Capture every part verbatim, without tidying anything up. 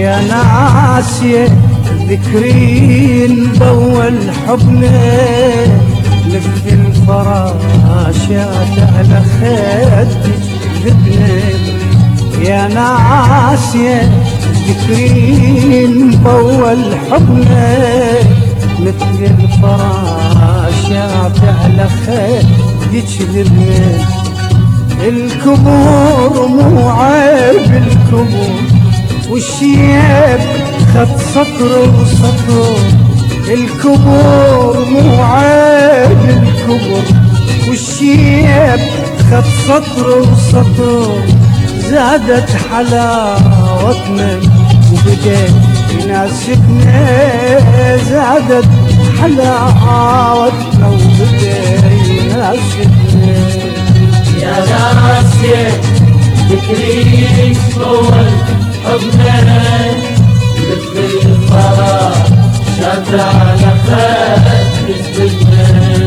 يا ناسية ذكرين بول حبنا مثل الفراشات على خدك ذبنا. يا ناسية ذكرين بول حبنا مثل الفراشات على خدك ذبنا. الكبور مو عيب الكبور والشيب خط سطر وسطر. الكبور مو عيب الكبر والشيب خط سطر وسطر. زادت حلاوتنا وبدأ يناسبنا. زادت حلاوتنا وبدأ يناسبنا. يا ناسية ذكريك طول حبنا مثل الفراشات على خدك ذبنا.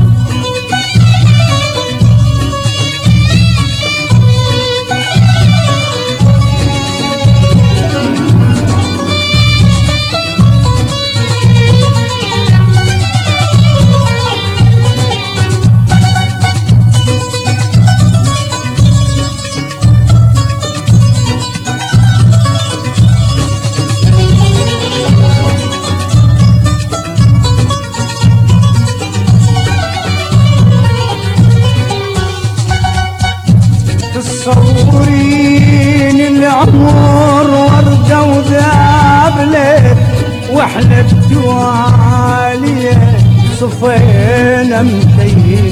تصورين العمر وردة وذابلة واحنا بتواليه صفينا متين.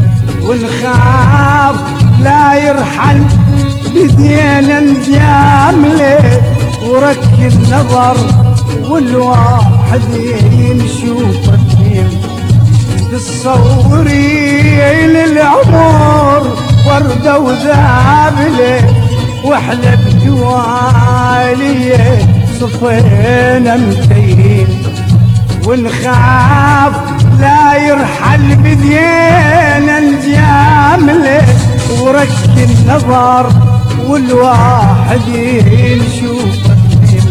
ونخاف لا يرحل بدينا نجامله وركز نظر والواحد ينشوف الدين. تصورين العمر وردة وذابلة واحنا بجواليه صفينا متين. ونخاف لا يرحل بدينا نجامله ورك النظر والواحد يشوف الدين.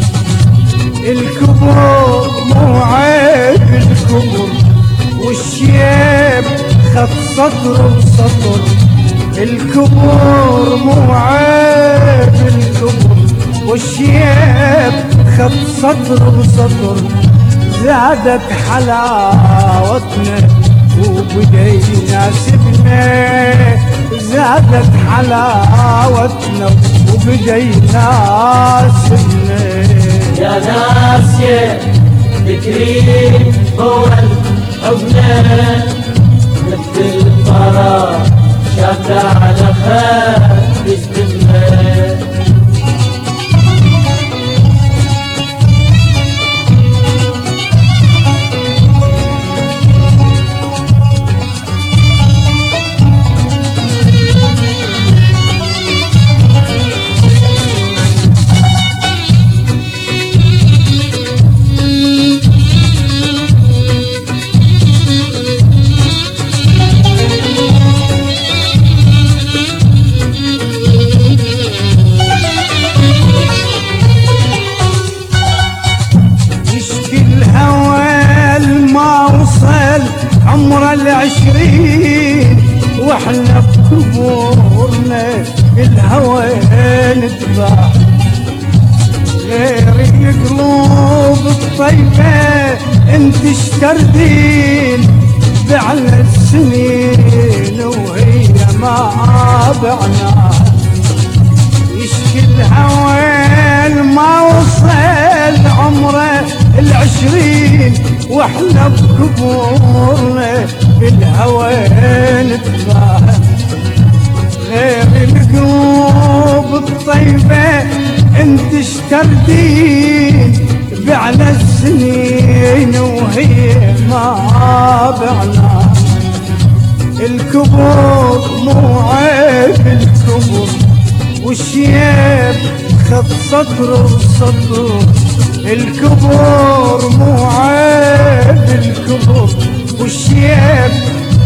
الكبر مو عيب الكبر والشيب خط سطر وسطر. الكبر مو عيب الكبر والشيب خط سطر وسطر. زادت حلاوتنا وبدا يناسبنا. زادت حلاوتنا وبدا يناسبنا. يا ناسية ذكرين طول حبنا مثل الفراشات على خدك ذبنا. عمر العشرين واحنا بكبورنا الهوى نتباع. غير القلوب الطيبة انت اشتردين بعنا السنين وهي ما بعنا. يشكي الهوى ما وصل عمره العشرين واحنا بكبورنا بالهوى نتفاهم. غير القلوب الطيبة انت اشتردين بعنا السنين وهي ما بعنا. الكبر مو عيب الكبر والشيب خط سطر وسطر. الكبر مو عيب الكبر والشيب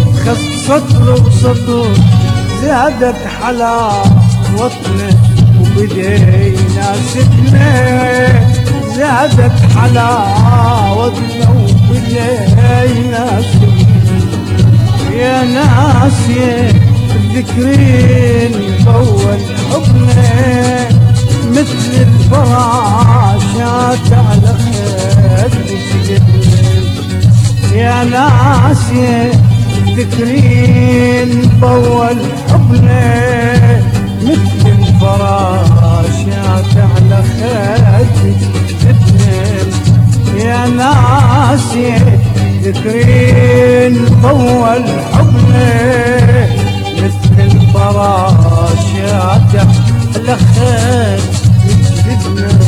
خط سطر وسطر. زادت حلاوتنا بدينا سكنة زادت حلاوتنا وبدينا سكنة يا ناس يا ذكرين بول حضنه مثل الفراشات على خدك جبل يا ناس يا ذكرين بول حضنه مثل الفراشات على خدك جبل يا ناس يا ذكرين بول حضنه مثل الفراشات على خدك جبل